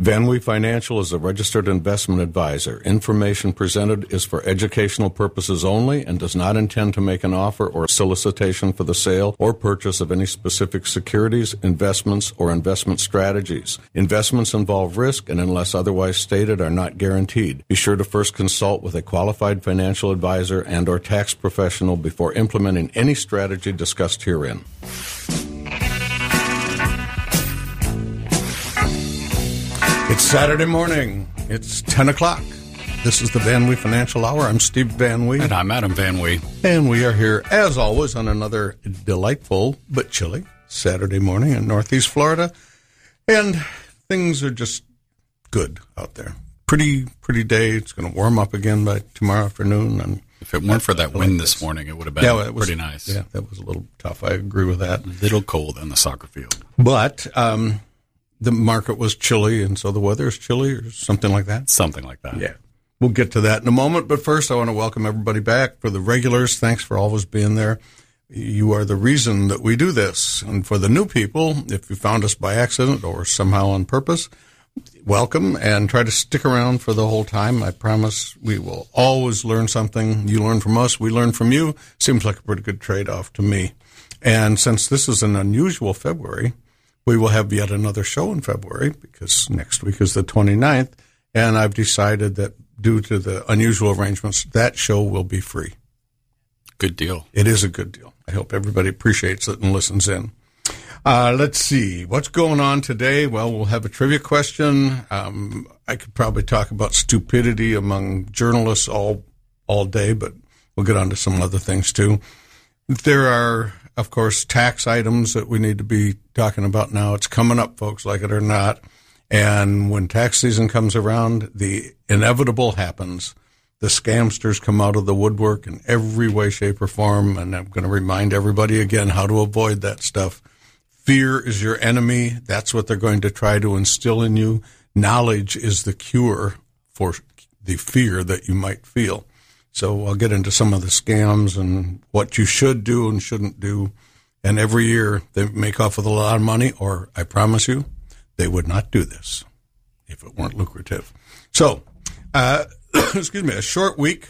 Van Wee Financial is a registered investment advisor. Information presented is for educational purposes only and does not intend to make an offer or solicitation for the sale or purchase of any specific securities, investments, or investment strategies. Investments involve risk and, unless otherwise stated, are not guaranteed. Be sure to first consult with a qualified financial advisor and or tax professional before implementing any strategy discussed herein. It's Saturday morning. It's 10 o'clock. This is the Van Wee Financial Hour. I'm Steve Van Wee. And I'm Adam Van Wee. And we are here, as always, on another delightful but chilly Saturday morning in Northeast Florida. And things are just good out there. Pretty day. It's going to warm up again by tomorrow afternoon. And if it weren't for that wind this morning, it would have been pretty nice. Yeah, that was a little tough. I agree with that. A little cold on the soccer field. But the market was chilly, and so the weather is chilly or something like that? Something like that. Yeah. We'll get to that in a moment, but first I want to welcome everybody back. For the regulars, thanks for always being there. You are the reason that we do this. And for the new people, if you found us by accident or somehow on purpose, welcome, and try to stick around for the whole time. I promise we will always learn something. You learn from us, we learn from you. Seems like a pretty good trade-off to me. And since this is an unusual February, we will have yet another show in February because next week is the 29th, and I've decided that due to the unusual arrangements, that show will be free. Good deal. It is a good deal. I hope everybody appreciates it and listens in. Let's see. What's going on today? Well, we'll have a trivia question. I could probably talk about stupidity among journalists all day, but we'll get on to some other things too. There are, of course, tax items that we need to be talking about now. It's coming up, folks, like it or not. And when tax season comes around, the inevitable happens. The scamsters come out of the woodwork in every way, shape, or form. And I'm going to remind everybody again how to avoid that stuff. Fear is your enemy. That's what they're going to try to instill in you. Knowledge is the cure for the fear that you might feel. So I'll get into some of the scams and what you should do and shouldn't do. And every year they make off with a lot of money, or I promise you, they would not do this if it weren't lucrative. So, excuse me, a short week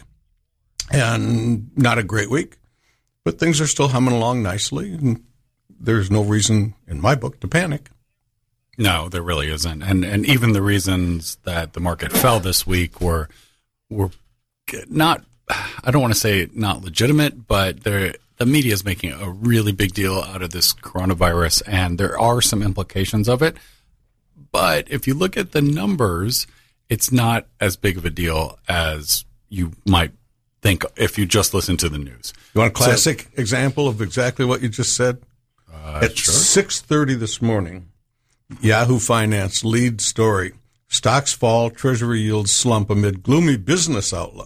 and not a great week, but things are still humming along nicely. And there's no reason in my book to panic. No, there really isn't. And even the reasons that the market fell this week were not, I don't want to say not legitimate, but the media is making a really big deal out of this coronavirus, and there are some implications of it. But if you look at the numbers, it's not as big of a deal as you might think if you just listen to the news. You want a classic example of exactly what you just said? At sure. 6:30 this morning, Yahoo Finance lead story, stocks fall, Treasury yields slump amid gloomy business outlook.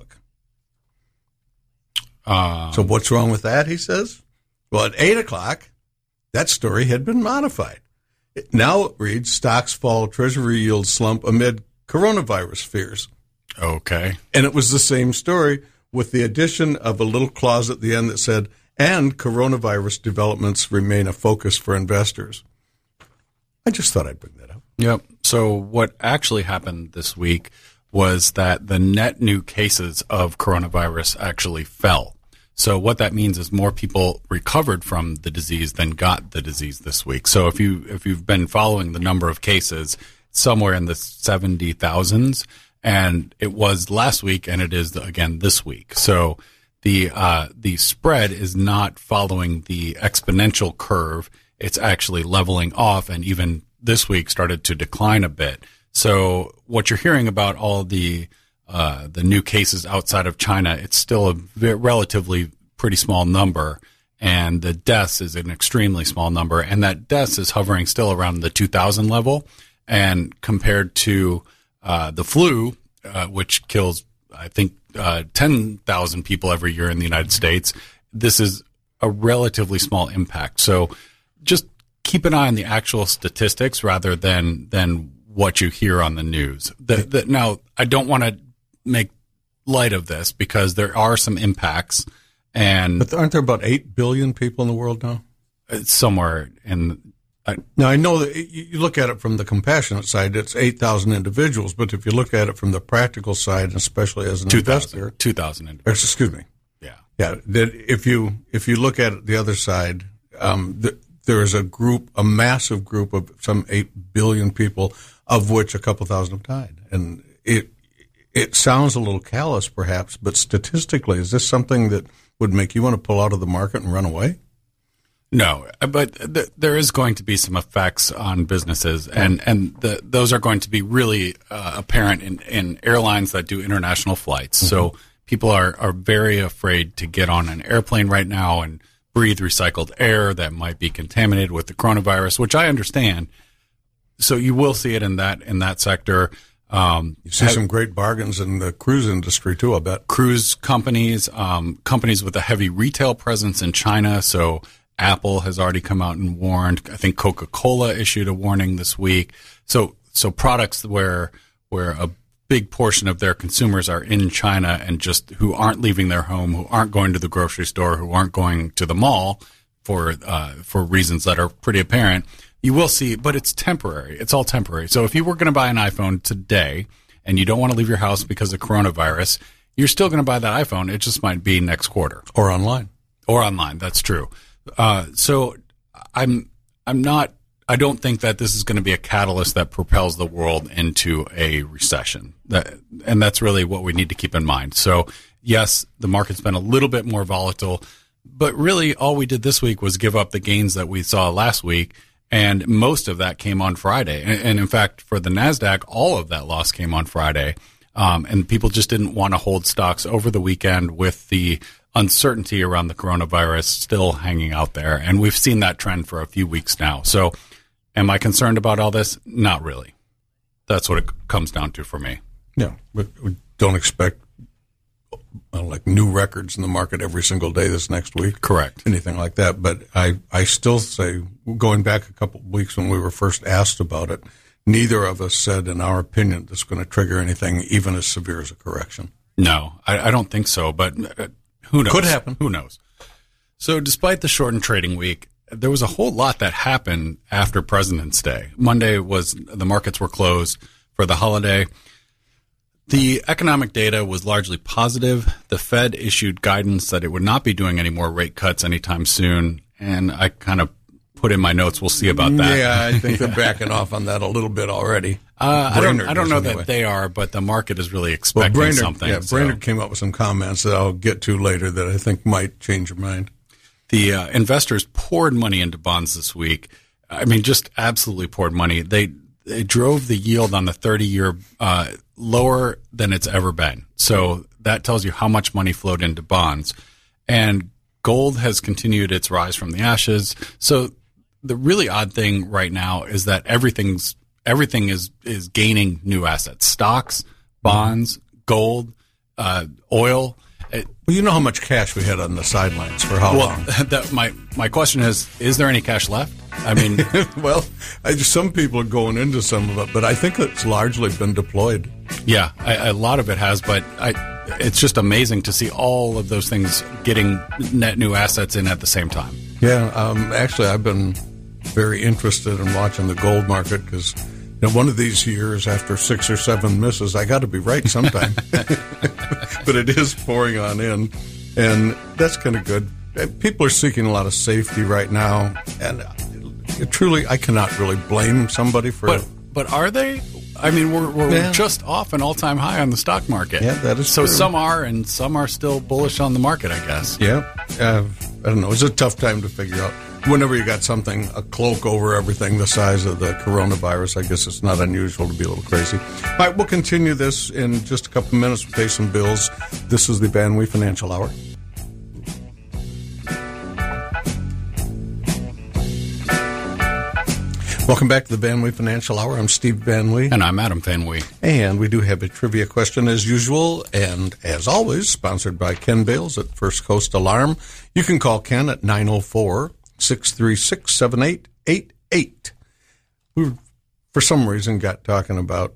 So what's wrong with that, he says? Well, at 8 o'clock, that story had been modified. Now it reads, stocks fall, Treasury yields slump amid coronavirus fears. Okay. And it was the same story with the addition of a little clause at the end that said, and coronavirus developments remain a focus for investors. I just thought I'd bring that up. Yep. So what actually happened this week was that the net new cases of coronavirus actually fell. So what that means is more people recovered from the disease than got the disease this week. So if you've been following the number of cases, somewhere in the 70,000s, and it was last week, and it is again this week. So the spread is not following the exponential curve. It's actually leveling off, and even this week started to decline a bit. So what you're hearing about all the new cases outside of China, it's still a relatively pretty small number, and the deaths is an extremely small number, and that deaths is hovering still around the 2,000 level. And compared to the flu, which kills, I think, 10,000 people every year in the United States, this is a relatively small impact. So just keep an eye on the actual statistics rather than what you hear on the news. Now, I don't want to make light of this because there are some impacts. But aren't there about 8 billion people in the world now? It's somewhere in, Now, I know that you look at it from the compassionate side, it's 8,000 individuals, but if you look at it from the practical side, especially as an investor. 2,000 individuals. Excuse me. Yeah. Yeah. That if you look at it the other side, there is a massive group of some 8 billion people, of which a couple thousand have died. And it sounds a little callous, perhaps, but statistically, is this something that would make you want to pull out of the market and run away? No, but there is going to be some effects on businesses, and those are going to be really apparent in airlines that do international flights. Mm-hmm. So people are very afraid to get on an airplane right now and breathe recycled air that might be contaminated with the coronavirus, which I understand. So you will see it in that sector. You see some great bargains in the cruise industry too, I bet. Cruise companies, companies with a heavy retail presence in China. So Apple has already come out and warned. I think Coca-Cola issued a warning this week. So products where a big portion of their consumers are in China and just who aren't leaving their home, who aren't going to the grocery store, who aren't going to the mall for reasons that are pretty apparent. You will see, but it's temporary. It's all temporary. So if you were going to buy an iPhone today and you don't want to leave your house because of coronavirus, you're still going to buy that iPhone. It just might be next quarter. Or online. That's true. So I don't think that this is going to be a catalyst that propels the world into a recession. And that's really what we need to keep in mind. So yes, the market's been a little bit more volatile, but really all we did this week was give up the gains that we saw last week. And most of that came on Friday. And in fact, for the NASDAQ, all of that loss came on Friday. And people just didn't want to hold stocks over the weekend with the uncertainty around the coronavirus still hanging out there. And we've seen that trend for a few weeks now. So am I concerned about all this? Not really. That's what it comes down to for me. Yeah. We don't expect like new records in the market every single day this next week. Correct. Anything like that. But I still say, going back a couple of weeks when we were first asked about it, neither of us said, in our opinion, that's going to trigger anything even as severe as a correction. No, I don't think so. But who knows? Could happen. Who knows? So despite the shortened trading week, there was a whole lot that happened after President's Day. Monday the markets were closed for the holiday. The economic data was largely positive. The Fed issued guidance that it would not be doing any more rate cuts anytime soon. And I kind of put in my notes, we'll see about that. Yeah, I think they're backing off on that a little bit already. I don't know that they are, but the market is really expecting something. Yeah, Brainerd came up with some comments that I'll get to later that I think might change your mind. The investors poured money into bonds this week. I mean, just absolutely poured money. They drove the yield on the 30-year lower than it's ever been. So that tells you how much money flowed into bonds. And gold has continued its rise from the ashes. So the really odd thing right now is that everything is gaining new assets: stocks, bonds, gold, oil. Well, you know how much cash we had on the sidelines for how long? My question is there any cash left? I mean, well, some people are going into some of it, but I think it's largely been deployed. Yeah, a lot of it has, but it's just amazing to see all of those things getting net new assets in at the same time. Yeah, actually, I've been very interested in watching the gold market because one of these years, after 6 or 7 misses, I got to be right sometime. But it is pouring on in, and that's kind of good. People are seeking a lot of safety right now, and truly, I cannot really blame somebody for it. But are they? I mean, we're just off an all-time high on the stock market. Yeah, that is so true. Some are, and some are still bullish on the market, I guess. Yeah. I don't know. It's a tough time to figure out. Whenever you got a cloak over everything the size of the coronavirus, I guess it's not unusual to be a little crazy. All right, we'll continue this in just a couple of minutes. We'll pay some bills. This is the Van Wee Financial Hour. Welcome back to the Van Wee Financial Hour. I'm Steve Van Wee. And I'm Adam Van Wee. And we do have a trivia question as usual, and as always, sponsored by Ken Bales at First Coast Alarm. You can call Ken at 904-636-7888. We, for some reason, got talking about,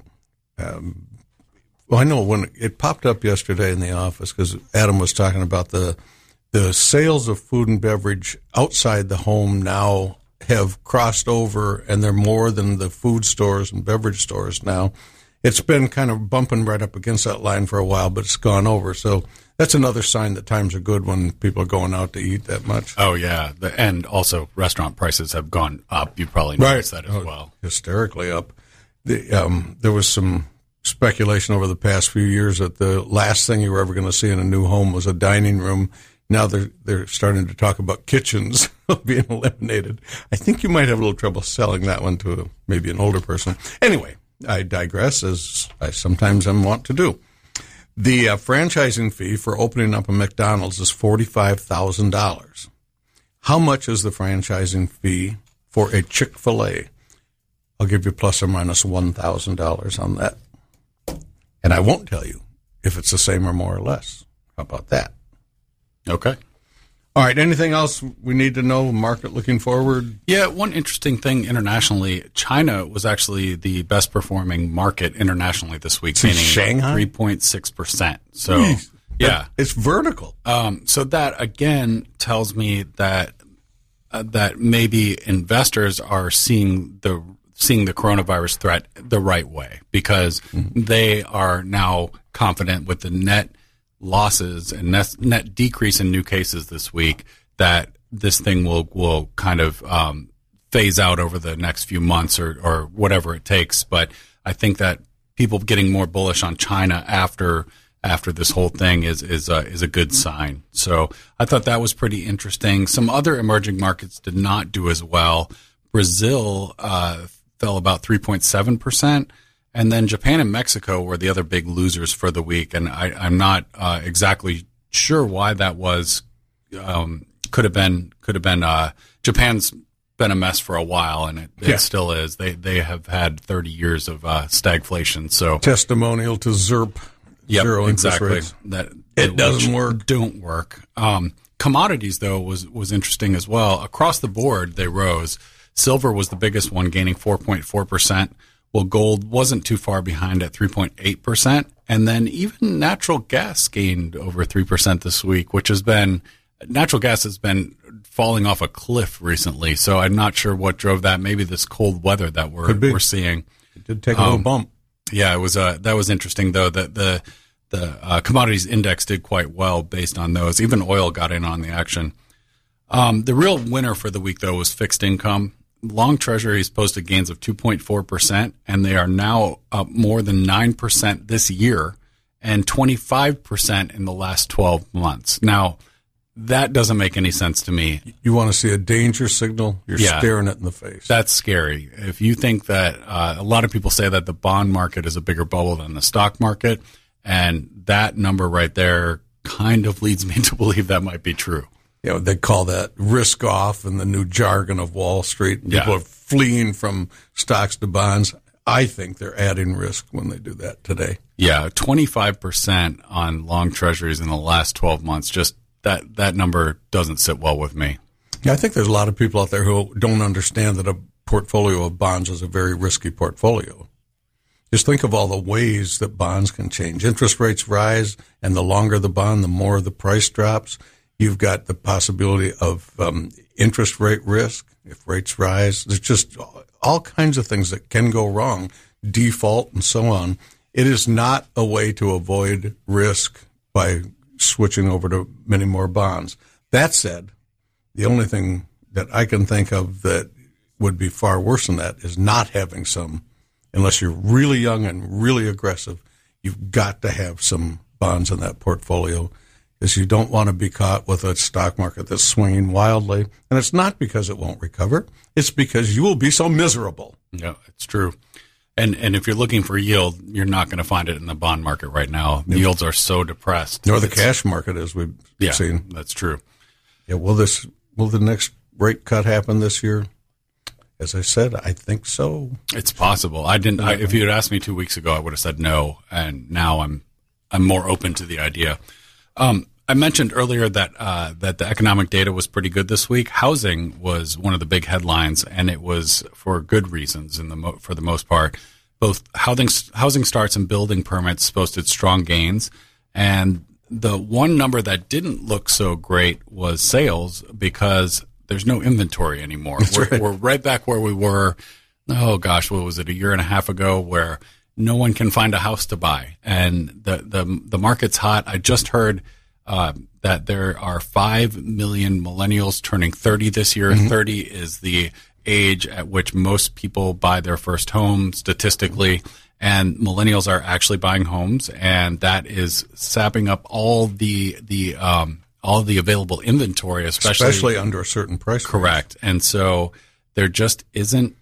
I know when it popped up yesterday in the office, because Adam was talking about the sales of food and beverage outside the home now have crossed over, and they're more than the food stores and beverage stores now. It's been kind of bumping right up against that line for a while, but it's gone over. So that's another sign that times are good when people are going out to eat that much. Oh, yeah. And also restaurant prices have gone up. You probably noticed that as well. Hysterically up. There was some speculation over the past few years that the last thing you were ever going to see in a new home was a dining room. Now they're starting to talk about kitchens being eliminated. I think you might have a little trouble selling that one to maybe an older person. Anyway, I digress, as I sometimes am wont to do. The franchising fee for opening up a McDonald's is $45,000. How much is the franchising fee for a Chick-fil-A? I'll give you plus or minus $1,000 on that. And I won't tell you if it's the same or more or less. How about that? Okay. All right. Anything else we need to know? Market looking forward? Yeah. One interesting thing internationally, China was actually the best performing market internationally this week, meaning Shanghai? 3.6%. So, yeah. It's vertical. So that again tells me that that maybe investors are seeing the coronavirus threat the right way, because they are now confident with the net losses and net decrease in new cases this week that this thing will kind of phase out over the next few months or whatever it takes. But I think that people getting more bullish on China after this whole thing is a good sign. So I thought that was pretty interesting. Some other emerging markets did not do as well. Brazil fell about 3.7%. And then Japan and Mexico were the other big losers for the week. And I'm not exactly sure why that was. Could have been. Japan's been a mess for a while, and it still is. They have had 30 years of stagflation. So testimonial to ZERP. Yep, zero exactly. Interest rates. That it doesn't work. Don't work. Commodities though was interesting as well. Across the board, they rose. Silver was the biggest one, gaining 4.4%. Well, gold wasn't too far behind at 3.8%. And then even natural gas gained over 3% this week, natural gas has been falling off a cliff recently. So I'm not sure what drove that. Maybe this cold weather that we're seeing. It did take a little bump. Yeah, it was, that was interesting though, that the commodities index did quite well based on those. Even oil got in on the action. The real winner for the week though was fixed income. Long Treasuries posted gains of 2.4%, and they are now up more than 9% this year and 25% in the last 12 months. Now, that doesn't make any sense to me. You want to see a danger signal? You're staring it in the face. That's scary. If you think that a lot of people say that the bond market is a bigger bubble than the stock market, and that number right there kind of leads me to believe that might be true. You know, they call that risk off in the new jargon of Wall Street. People are fleeing from stocks to bonds. I think they're adding risk when they do that today. Yeah, 25% on long treasuries in the last 12 months. Just that number doesn't sit well with me. Yeah, I think there's a lot of people out there who don't understand that a portfolio of bonds is a very risky portfolio. Just think of all the ways that bonds can change. Interest rates rise, and the longer the bond, the more the price drops. You've got the possibility of interest rate risk if rates rise. There's just all kinds of things that can go wrong, default and so on. It is not a way to avoid risk by switching over to many more bonds. That said, the only thing that I can think of that would be far worse than that is not having some, unless you're really young and really aggressive, you've got to have some bonds in that portfolio. Is you don't want to be caught with a stock market that's swinging wildly. And it's not because it won't recover. It's because you will be so miserable. Yeah, it's true. And if you're looking for yield, you're not going to find it in the bond market right now. The yields are so depressed. Nor the cash market, as we've seen. That's true. Yeah, will the next rate cut happen this year? As I said, I think so. It's possible. If you had asked me 2 weeks ago, I would have said no. And now I'm more open to the idea. I mentioned earlier that the economic data was pretty good this week. Housing was one of the big headlines, and it was for good reasons for the most part. Both housing starts and building permits posted strong gains, and the one number that didn't look so great was sales, because there's no inventory anymore. We're right back where we were. Oh gosh, what was it, a year and a half ago, where no one can find a house to buy, and the market's hot. I just heard that there are 5 million millennials turning 30 this year. 30 is the age at which most people buy their first home statistically, and millennials are actually buying homes, and that is sapping up all the available inventory, especially under a certain price. Correct. And so there just isn't.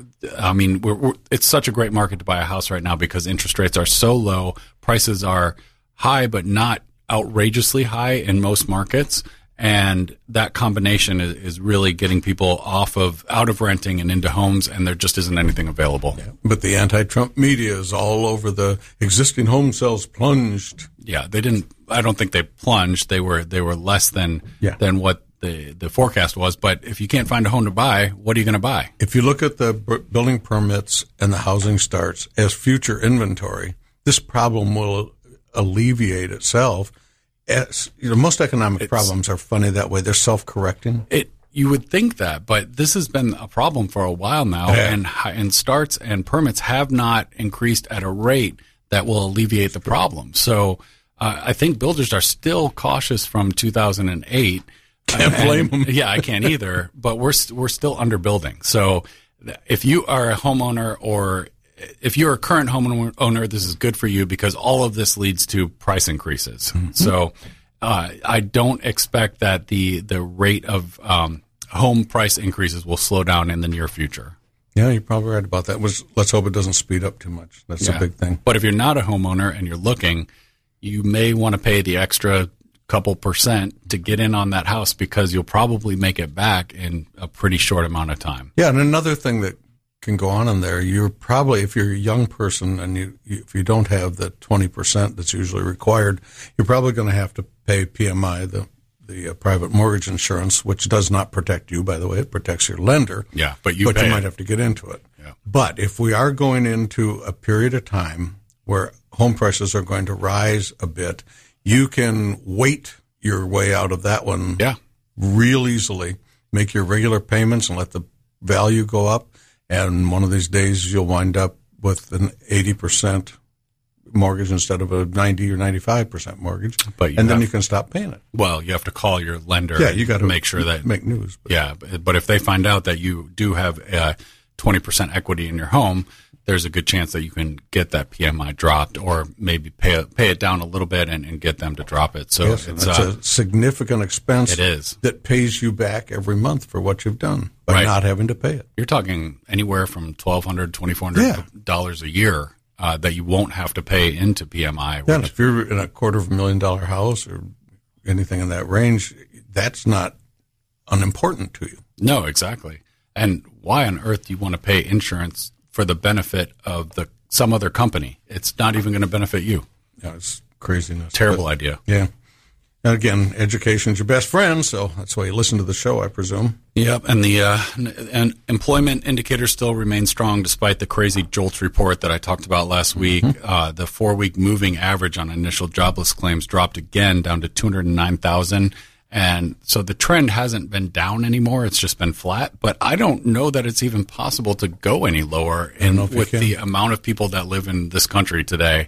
I mean, it's such a great market to buy a house right now because interest rates are so low, prices are high, but not outrageously high in most markets. And that combination is really getting people out of renting and into homes, and there just isn't anything available. Yeah. But the anti-Trump media is all over the existing home sales plunged. Yeah, they didn't. I don't think they plunged. They were less than what the forecast was. But if you can't find a home to buy, what are you going to buy? If you look at the building permits and the housing starts as future inventory, this problem will alleviate itself. As, most economic problems are funny that way. They're self-correcting. You would think that, but this has been a problem for a while now, and starts and permits have not increased at a rate that will alleviate the problem. So I think builders are still cautious from 2008. Can't blame them. Yeah, I can't either. But we're still underbuilding. So if you are a homeowner, or if you're a current homeowner, this is good for you because all of this leads to price increases. Mm-hmm. So I don't expect that the rate of home price increases will slow down in the near future. Yeah, you're probably right about that. Let's hope it doesn't speed up too much. That's a big thing. But if you're not a homeowner and you're looking, you may want to pay the extra couple percent to get in on that house because you'll probably make it back in a pretty short amount of time. Yeah, and another thing that can go on in there, you're probably, if you're a young person and if you don't have the 20% that's usually required, you're probably going to have to pay PMI, the private mortgage insurance, which does not protect you, by the way. It protects your lender. Yeah, but you might have to get into it. Yeah. But if we are going into a period of time where home prices are going to rise a bit, you can wait your way out of that one real easily, make your regular payments and let the value go up. And one of these days you'll wind up with an 80% mortgage instead of a 90 or 95% mortgage. And then you can stop paying it. Well, you have to call your lender. Yeah, you got to make sure that make news. But if they find out that you do have 20% equity in your home, there's a good chance that you can get that PMI dropped, or maybe pay it down a little bit and get them to drop it. So yes, it's a significant expense. It is. That pays you back every month for what you've done by not having to pay it. You're talking anywhere from $1,200, $2,400 a year that you won't have to pay into PMI. Yeah, and if you're in a $250,000 house or anything in that range, that's not unimportant to you. No, exactly. And why on earth do you want to pay insurance for the benefit of some other company? It's not even going to benefit you. Yeah, it's craziness. Terrible idea. Yeah. And again, education's your best friend, so that's why you listen to the show, I presume. Yep, and the employment indicators still remain strong despite the crazy JOLTS report that I talked about last week. The 4-week moving average on initial jobless claims dropped again down to 209,000. And so the trend hasn't been down anymore. It's just been flat. But I don't know that it's even possible to go any lower with the amount of people that live in this country today.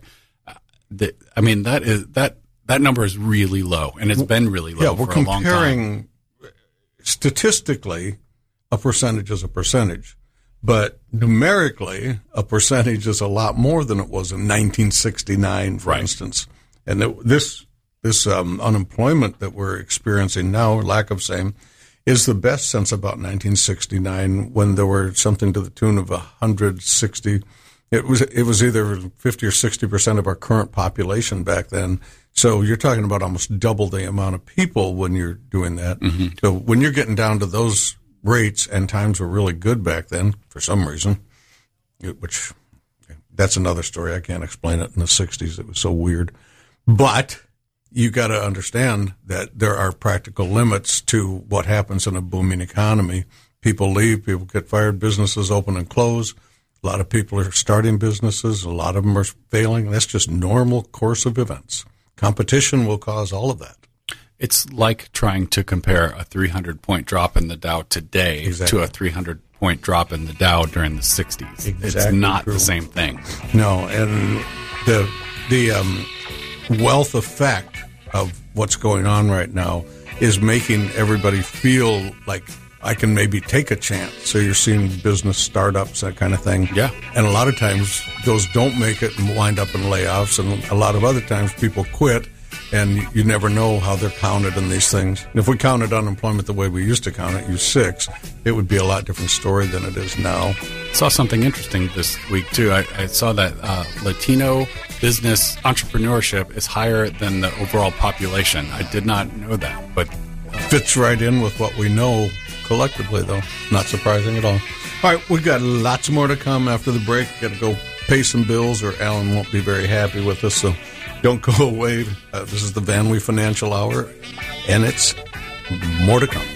That number is really low, and it's been really low for a long time. We're comparing statistically, a percentage is a percentage. But numerically, a percentage is a lot more than it was in 1969, for instance. And this unemployment that we're experiencing now, or lack of same, is the best since about 1969, when there were something to the tune of 160. It was either 50 or 60% of our current population back then. So you're talking about almost double the amount of people when you're doing that. Mm-hmm. So when you're getting down to those rates, and times were really good back then for some reason, which that's another story. I can't explain it. In the 60s, it was so weird. But you got to understand that there are practical limits to what happens in a booming economy. People leave, people get fired, businesses open and close. A lot of people are starting businesses. A lot of them are failing. That's just normal course of events. Competition will cause all of that. It's like trying to compare a 300-point drop in the Dow today to a 300-point drop in the Dow during the 60s. It's not the same thing. No, and the wealth effect of what's going on right now is making everybody feel like I can maybe take a chance. So you're seeing business startups, that kind of thing. Yeah. And a lot of times those don't make it and wind up in layoffs. And a lot of other times people quit, and you never know how they're counted in these things. And if we counted unemployment the way we used to count it, use 6, it would be a lot different story than it is now. I saw something interesting this week, too. I saw that Latino business entrepreneurship is higher than the overall population. I did not know that, but fits right in with what we know collectively, though. Not surprising at all. All right, we've got lots more to come after the break. Got to go pay some bills, or Alan won't be very happy with us, so don't go away. This is the Van Wee Financial Hour, and it's more to come.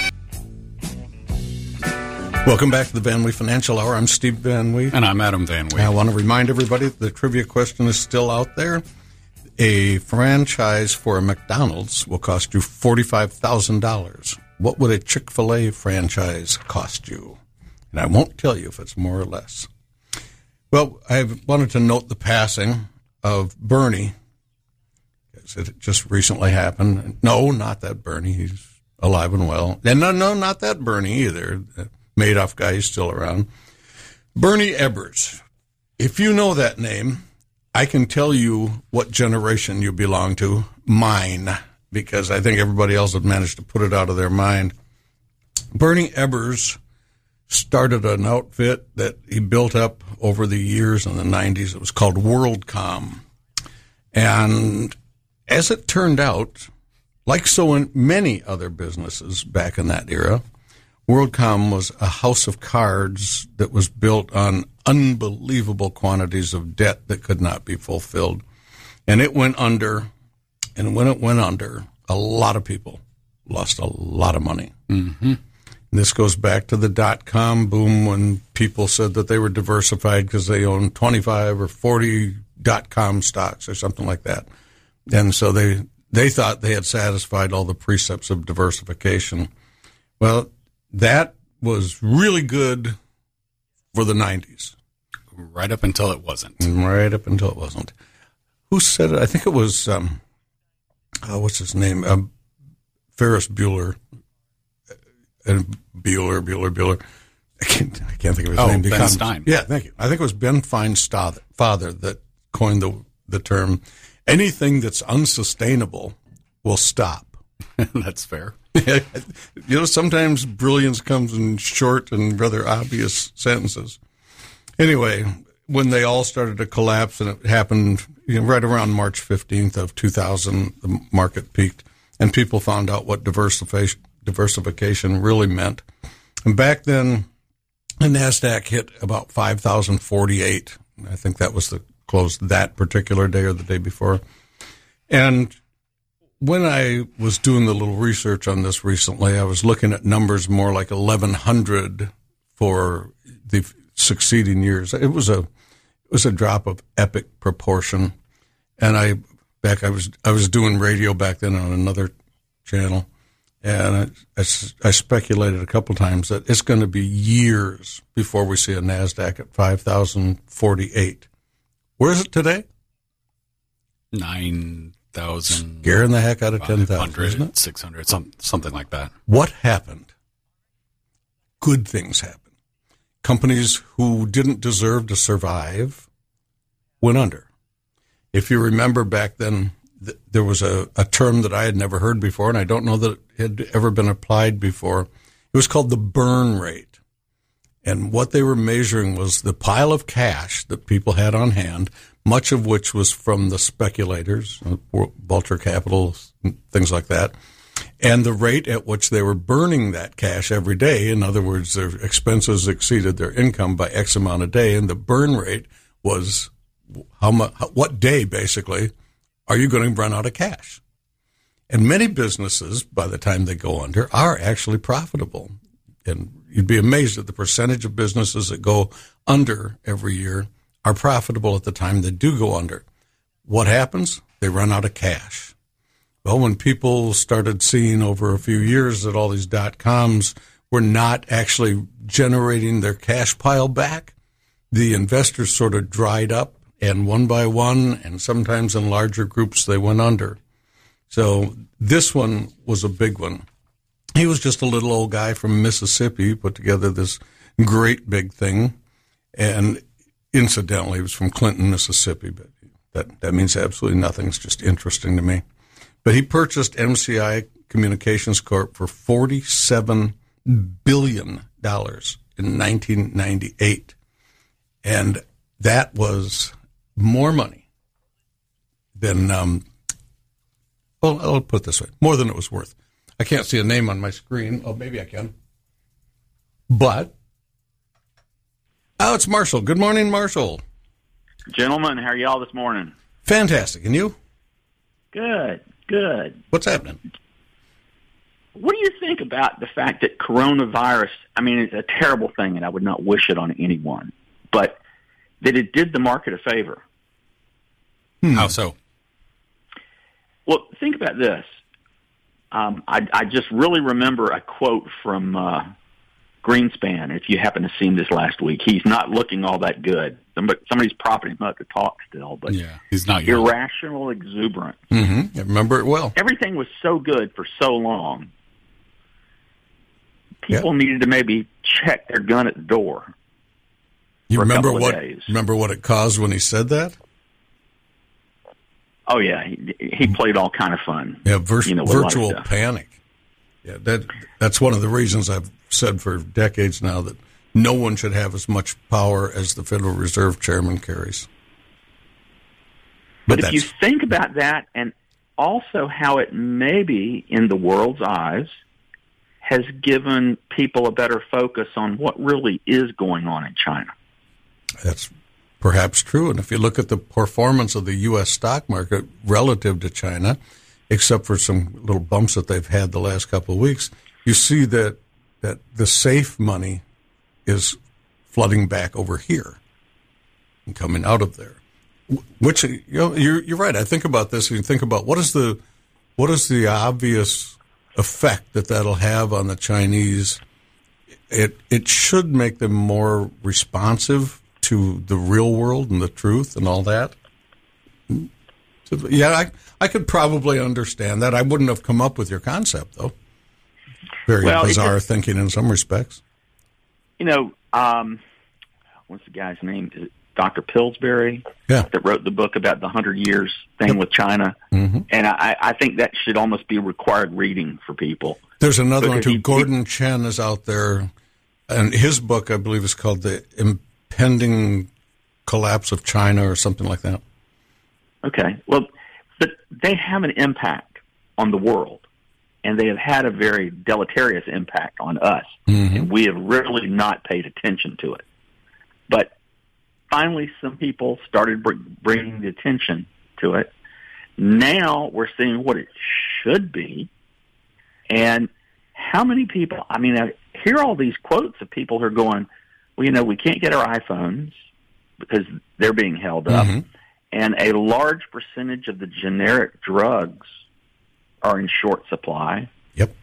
Welcome back to the Van Wee Financial Hour. I'm Steve Van Wee. And I'm Adam Van Wee. I want to remind everybody the trivia question is still out there. A franchise for a McDonald's will cost you $45,000. What would a Chick-fil-A franchise cost you? And I won't tell you if it's more or less. Well, I wanted to note the passing of Bernie. It just recently happened. No, not that Bernie. He's alive and well. And no, not that Bernie either. The Madoff guy is still around. Bernie Ebbers. If you know that name, I can tell you what generation you belong to. Mine. Because I think everybody else had managed to put it out of their mind. Bernie Ebbers started an outfit that he built up over the years in the 90s. It was called WorldCom. And as it turned out, like so in many other businesses back in that era, WorldCom was a house of cards that was built on unbelievable quantities of debt that could not be fulfilled. And it went under. And when it went under, a lot of people lost a lot of money. Mm-hmm. This goes back to the dot-com boom when people said that they were diversified because they owned 25 or 40 dot-com stocks or something like that. And so they thought they had satisfied all the precepts of diversification. Well, that was really good for the 90s. Right up until it wasn't. Right up until it wasn't. Who said it? I think it was... what's his name? Ferris Bueller. Bueller. I can't think of his name. Ben Stein. Yeah, thank you. I think it was Ben Stein's father that coined the term, anything that's unsustainable will stop. That's fair. Sometimes brilliance comes in short and rather obvious sentences. Anyway, when they all started to collapse, and it happened right around March 15th of 2000, the market peaked, and people found out what diversification really meant. And back then, the NASDAQ hit about 5,048. I think that was the close that particular day or the day before. And when I was doing the little research on this recently, I was looking at numbers more like 1,100 for the succeeding years. It was a drop of epic proportion. And I was doing radio back then on another channel, and I speculated a couple times that it's going to be years before we see a NASDAQ at 5,048. Where is it today? 9,000. Scaring the heck out of 10,000, isn't it? 600, something like that. What happened? Good things happened. Companies who didn't deserve to survive went under. If you remember back then, there was a term that I had never heard before, and I don't know that it had ever been applied before. It was called the burn rate. And what they were measuring was the pile of cash that people had on hand, much of which was from the speculators, Vulture Capital, things like that, and the rate at which they were burning that cash every day. In other words, their expenses exceeded their income by X amount a day, and the burn rate was what day, basically, are you going to run out of cash? And many businesses, by the time they go under, are actually profitable. And you'd be amazed at the percentage of businesses that go under every year are profitable at the time they do go under. What happens? They run out of cash. Well, when people started seeing over a few years that all these .coms were not actually generating their cash pile back, the investors sort of dried up, and one by one, and sometimes in larger groups, they went under. So this one was a big one. He was just a little old guy from Mississippi who put together this great big thing. And incidentally, he was from Clinton, Mississippi, but that means absolutely nothing. It's just interesting to me. But he purchased MCI Communications Corp for $47 billion in 1998. And that was more money than, well, I'll put it this way, more than it was worth. I can't see a name on my screen. Oh, maybe I can. But, it's Marshall. Good morning, Marshall. Gentlemen, how are y'all this morning? Fantastic. And you? Good. What's happening? What do you think about the fact that coronavirus, I mean, it's a terrible thing, and I would not wish it on anyone, but that it did the market a favor? How so? Well, think about this. I just really remember a quote from Greenspan, if you happen to see him this last week. He's not looking all that good. Somebody's propping him up to talk still, but yeah, he's not young. Irrational exuberance. Mm-hmm. I remember it well. Everything was so good for so long. People needed to maybe check their gun at the door. You for remember a couple of what? days. Remember what it caused when he said that? Oh yeah, he played all kind of fun. Yeah, with a lot of virtual stuff. panic. Yeah, that's one of the reasons I've said for decades now that no one should have as much power as the Federal Reserve Chairman carries. But if you think about that, and also how it maybe, in the world's eyes, has given people a better focus on what really is going on in China. That's perhaps true. And if you look at the performance of the U.S. stock market relative to China, except for some little bumps that they've had the last couple of weeks, you see that the safe money is flooding back over here and coming out of there. Which, you're right. I think about this and you think about what is the obvious effect that'll have on the Chinese. It should make them more responsive to the real world and the truth and all that. So, yeah, I could probably understand that. I wouldn't have come up with your concept, though. Very bizarre thinking in some respects. What's the guy's name? Is it Dr. Pillsbury? Yeah. That wrote the book about the 100 Years thing with China. Mm-hmm. And I think that should almost be required reading for people. There's another one, too. Gordon Chen is out there, and his book, I believe, is called The Impending Collapse of China or something like that. Okay. Well, but they have an impact on the world, and they have had a very deleterious impact on us, and we have really not paid attention to it. But finally, some people started bringing the attention to it. Now we're seeing what it should be, and how many people, I mean, I hear all these quotes of people who are going, well, we can't get our iPhones because they're being held up. Mm-hmm. And a large percentage of the generic drugs are in short supply. Yep.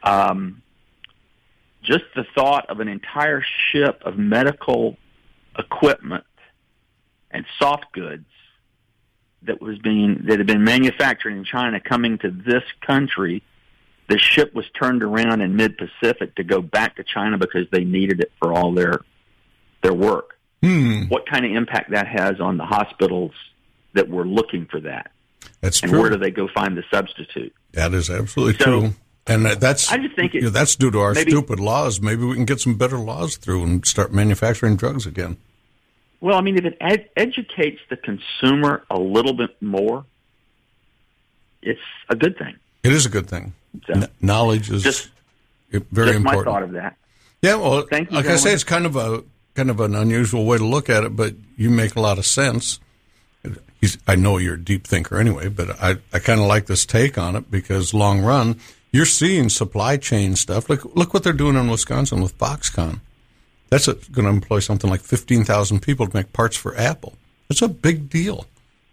Just the thought of an entire ship of medical equipment and soft goods that had been manufactured in China coming to this country. The ship was turned around in mid-Pacific to go back to China because they needed it for all their work. What kind of impact that has on the hospitals that were looking for that? That's and true. Where do they go find the substitute? That is absolutely true. And that's I just think that's due to our stupid laws. Maybe we can get some better laws through and start manufacturing drugs again. Well, I mean, if it educates the consumer a little bit more, it's a good thing. It is a good thing. So, knowledge is very important. My thought of that. Yeah, well, thank you, like I say, it's kind of an unusual way to look at it, but you make a lot of sense. I know you're a deep thinker anyway, but I kind of like this take on it because long run, you're seeing supply chain stuff. Look what they're doing in Wisconsin with Foxconn. That's going to employ something like 15,000 people to make parts for Apple. It's a big deal.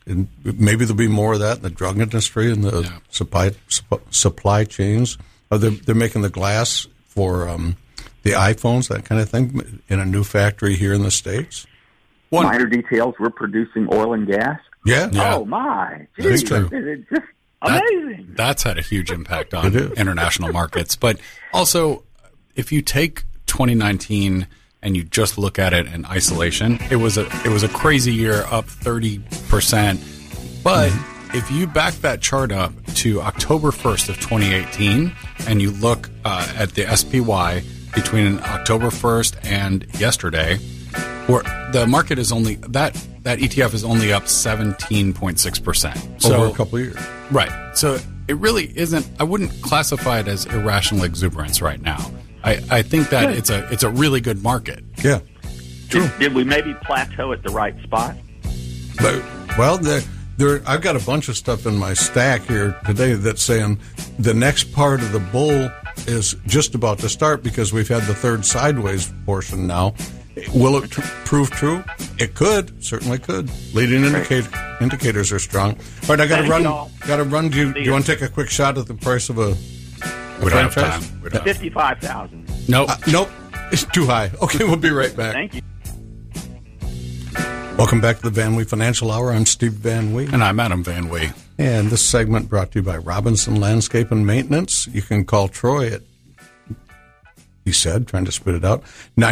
and maybe there'll be more of that in the drug industry and the supply chains. They're making the glass for the iPhones, that kind of thing, in a new factory here in the States. Minor details, we're producing oil and gas. Yeah. Oh, my. That's Geez, true. it's just amazing. That's had a huge impact on international markets. But also, if you take 2019 and you just look at it in isolation, it was a crazy year, up 30%. But if you back that chart up to October 1st of 2018 and you look at the SPY between October 1st and yesterday, where the market is only that ETF is only up 17.6%. Over a couple of years. Right. So it really isn't. I wouldn't classify it as irrational exuberance right now. I think that it's a really good market. Yeah. True. Did we maybe plateau at the right spot? But, well, I've got a bunch of stuff in my stack here today that's saying the next part of the bull is just about to start because we've had the third sideways portion now. Will it prove true? It could. Certainly could. Leading indicators are strong. All right, I got to run. Do you want to take a quick shot at the price of a We don't have franchise? time. 55,000. Nope. Nope. It's too high. Okay, we'll be right back. Thank you. Welcome back to the Van Wee Financial Hour. I'm Steve Van Wee. And I'm Adam Van Wee. And this segment brought to you by Robinson Landscape and Maintenance. You can call Troy at, he said, trying to spit it out,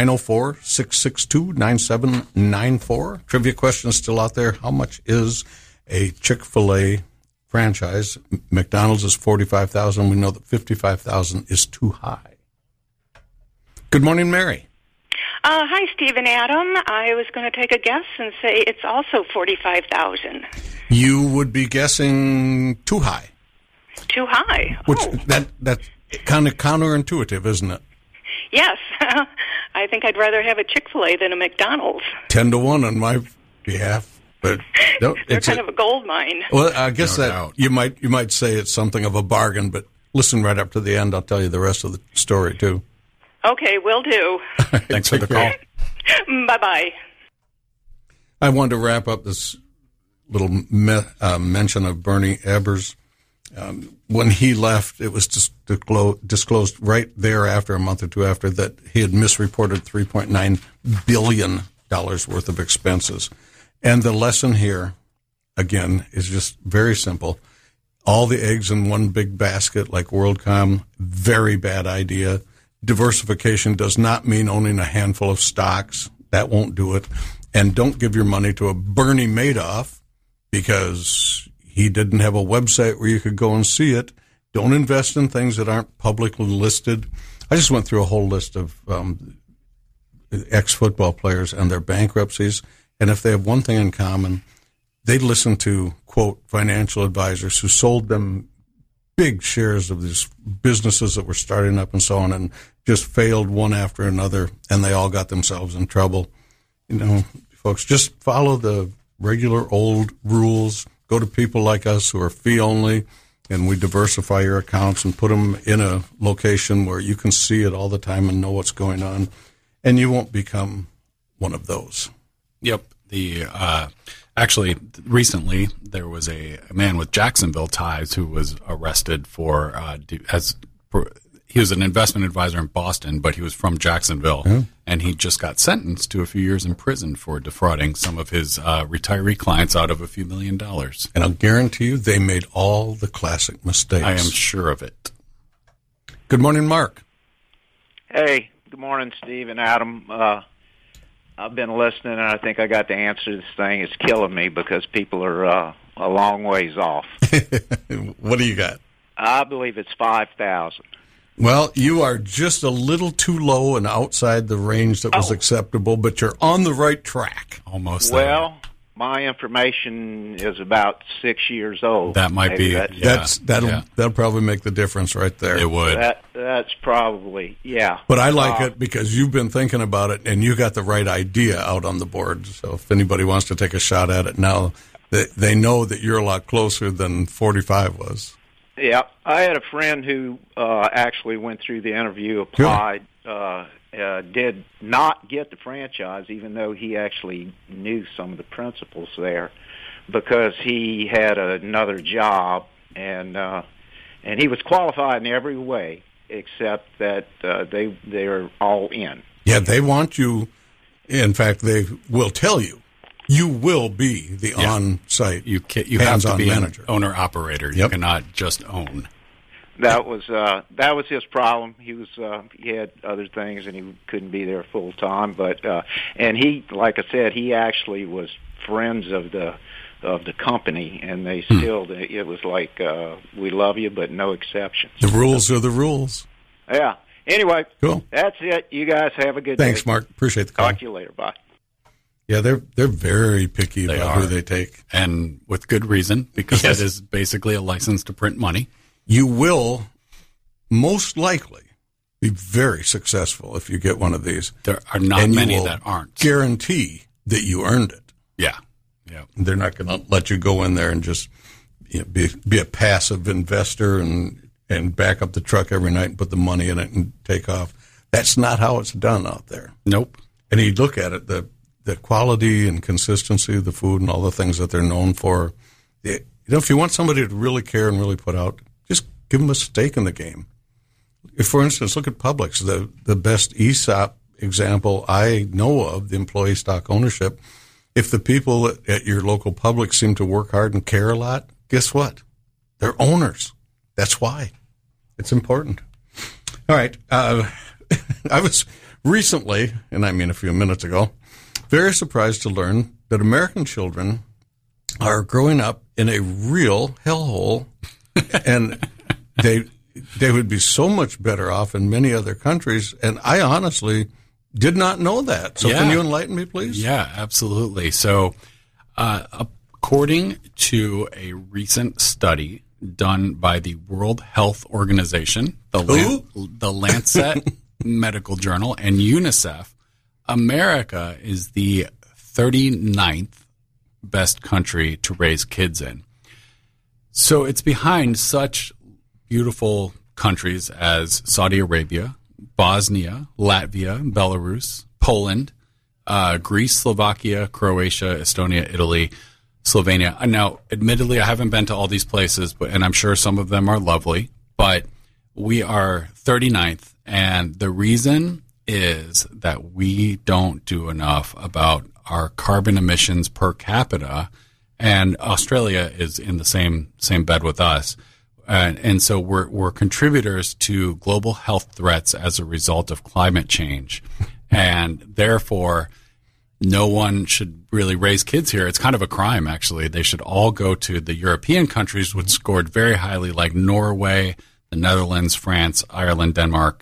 904-662-9794. Trivia question still out there. How much is a Chick-fil-A franchise? McDonald's is $45,000. We know that $55,000 is too high. Good morning, Mary. Hi, Steve and Adam. I was going to take a guess and say it's also $45,000. You would be guessing too high. Too high. Which that's kind of counterintuitive, isn't it? Yes. I think I'd rather have a Chick-fil-A than a McDonald's. 10-1 on my behalf, but no, They're kind of a gold mine. Well, I guess No that doubt. you might say it's something of a bargain, but listen right up to the end. I'll tell you the rest of the story too. Okay, will do. Thanks for the call. Bye-bye. I wanted to wrap up this little mention of Bernie Ebbers. When he left, it was just disclosed right thereafter, a month or two after, that he had misreported $3.9 billion worth of expenses. And the lesson here, again, is just very simple. All the eggs in one big basket like WorldCom, very bad idea. Diversification does not mean owning a handful of stocks. That won't do it. And don't give your money to a Bernie Madoff because he didn't have a website where you could go and see it. Don't invest in things that aren't publicly listed. I just went through a whole list of ex-football players and their bankruptcies. And if they have one thing in common, they listen to, quote, financial advisors who sold them big shares of these businesses that were starting up and so on, and just failed one after another, and they all got themselves in trouble. You know, folks, just follow the regular old rules. Go to people like us who are fee only, and we diversify your accounts and put them in a location where you can see it all the time and know what's going on, and you won't become one of those. Yep. Actually, recently there was a man with Jacksonville ties who was arrested he was an investment advisor in Boston, but he was from Jacksonville, and he just got sentenced to a few years in prison for defrauding some of his retiree clients out of a few $1 million. And I'll guarantee you they made all the classic mistakes. I am sure of it. Good morning, Mark. Hey, good morning, Steve and Adam. I've been listening, and I think I got the answer to this thing. It's killing me because people are a long ways off. What do you got? I believe it's 5,000. Well, you are just a little too low and outside the range that was acceptable, but you're on the right track. Almost there. Well, my information is about 6 years old. That might be. That'll probably make the difference right there. It would. That's probably, yeah. But I like it because you've been thinking about it and you got the right idea out on the board. So if anybody wants to take a shot at it now, they know that you're a lot closer than 45 was. Yeah, I had a friend who actually went through the interview, applied, did not get the franchise, even though he actually knew some of the principals there. because he had another job, and he was qualified in every way except that they're all in. Yeah, they want you. In fact, they will tell you. You will be the on-site you have to be manager. An owner-operator. Yep. You cannot just own. That was his problem. He had other things, and he couldn't be there full time. But and he, like I said, he actually was friends of the company, and they still. It was like we love you, but no exceptions. The rules are the rules. Yeah. Anyway, cool. That's it. You guys have a good day. Thanks, Mark. Appreciate the call. Talk to you later. Bye. Yeah, they're very picky about who they take, and with good reason, because it is basically a license to print money. You will most likely be very successful if you get one of these. There are not many that aren't. Guarantee that you earned it. Yeah. They're not going to let you go in there and just be a passive investor and back up the truck every night and put the money in it and take off. That's not how it's done out there. Nope. And you look at it, the quality and consistency of the food and all the things that they're known for. If you want somebody to really care and really put out, just give them a stake in the game. If, for instance, look at Publix, the best ESOP example I know of, the employee stock ownership. If the people at your local Publix seem to work hard and care a lot, guess what? They're owners. That's why. It's important. All right. I was recently, and I mean a few minutes ago, very surprised to learn that American children are growing up in a real hellhole, and they would be so much better off in many other countries. And I honestly did not know that. So can you enlighten me, please? Yeah, absolutely. So according to a recent study done by the World Health Organization, the Lancet Medical Journal, and UNICEF, America is the 39th best country to raise kids in. So it's behind such beautiful countries as Saudi Arabia, Bosnia, Latvia, Belarus, Poland, Greece, Slovakia, Croatia, Estonia, Italy, Slovenia. Now, admittedly, I haven't been to all these places, and I'm sure some of them are lovely, but we are 39th, and the reason is that we don't do enough about our carbon emissions per capita, and Australia is in the same bed with us. And so we're contributors to global health threats as a result of climate change. And therefore, no one should really raise kids here. It's kind of a crime, actually. They should all go to the European countries, which scored very highly, like Norway, the Netherlands, France, Ireland, Denmark,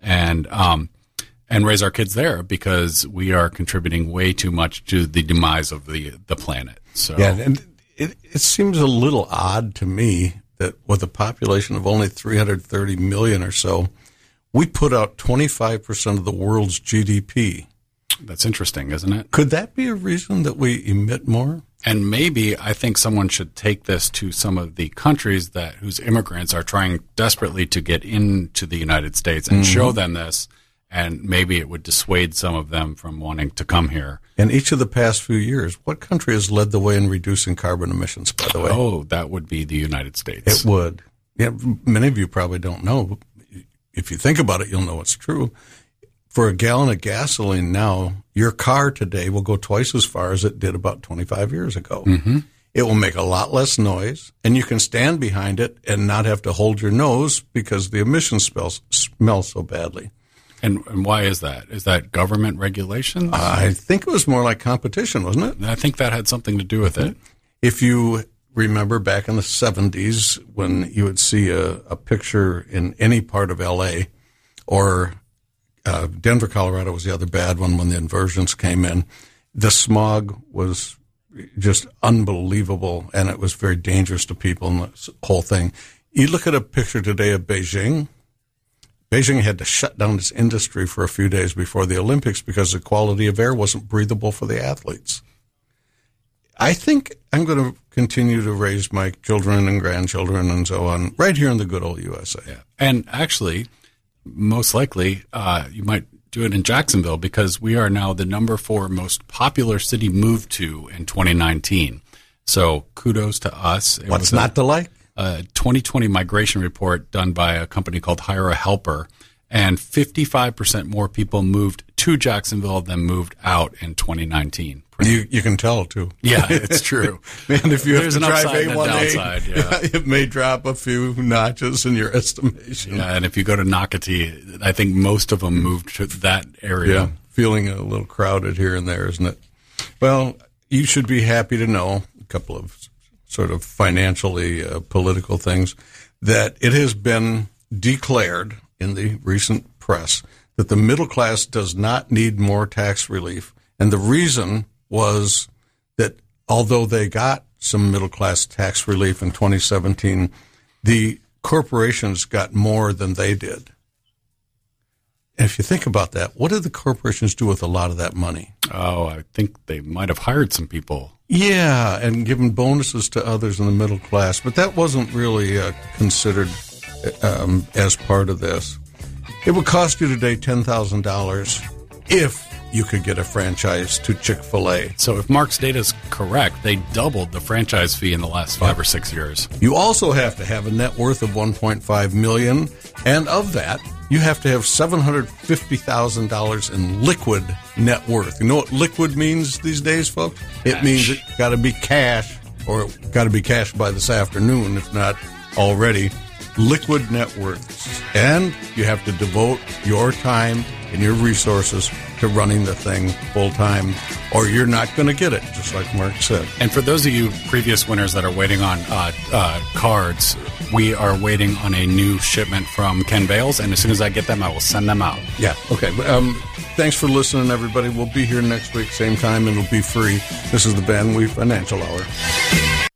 and raise our kids there, because we are contributing way too much to the demise of the planet. So yeah, and it seems a little odd to me that with a population of only 330 million or so, we put out 25% of the world's GDP. That's interesting, isn't it? Could that be a reason that we emit more? And maybe I think someone should take this to some of the countries whose immigrants are trying desperately to get into the United States and show them this, and maybe it would dissuade some of them from wanting to come here. In each of the past few years, what country has led the way in reducing carbon emissions, by the way? Oh, that would be the United States. It would. Yeah, many of you probably don't know. If you think about it, you'll know it's true. For a gallon of gasoline now, your car today will go twice as far as it did about 25 years ago. Mm-hmm. It will make a lot less noise, and you can stand behind it and not have to hold your nose because the emissions smell so badly. And why is that? Is that government regulations? I think it was more like competition, wasn't it? I think that had something to do with it. If you remember back in the 70s when you would see a picture in any part of L.A. or Denver, Colorado was the other bad one when the inversions came in, the smog was just unbelievable, and it was very dangerous to people and the whole thing. You look at a picture today of Beijing. Beijing had to shut down its industry for a few days before the Olympics because the quality of air wasn't breathable for the athletes. I think I'm going to continue to raise my children and grandchildren and so on right here in the good old USA. Yeah. And actually, most likely, you might do it in Jacksonville, because we are now the number 4 most popular city moved to in 2019. So kudos to us. What's not to like? A 2020 migration report done by a company called Hire a Helper, and 55% more people moved to Jacksonville than moved out in 2019. You can tell, too. Yeah, it's true. And if you There's have to an drive upside and a A1A, downside, yeah. it may drop a few notches in your estimation. Yeah, and if you go to Nocatee, I think most of them moved to that area. Yeah, feeling a little crowded here and there, isn't it? Well, you should be happy to know a couple of sort of financially political things, that it has been declared in the recent press that the middle class does not need more tax relief. And the reason was that although they got some middle class tax relief in 2017, the corporations got more than they did. And if you think about that, what did the corporations do with a lot of that money? Oh, I think they might have hired some people. Yeah, and given bonuses to others in the middle class. But that wasn't really considered as part of this. It would cost you today $10,000 if you could get a franchise to Chick-fil-A. So if Mark's data is correct, they doubled the franchise fee in the last 5 or 6 years. You also have to have a net worth of $1.5 million, and of that, you have to have $750,000 in liquid net worth. You know what liquid means these days, folks? It means it got to be cash, or got to be cash by this afternoon, if not already. Liquid net worth. And you have to devote your time and your resources to running the thing full time, or you're not going to get it, just like Mark said. And for those of you previous winners that are waiting on cards, we are waiting on a new shipment from Ken Bales, and as soon as I get them, I will send them out. Yeah, okay. Thanks for listening, everybody. We'll be here next week, same time, and it'll be free. This is the Van Wee Financial Hour.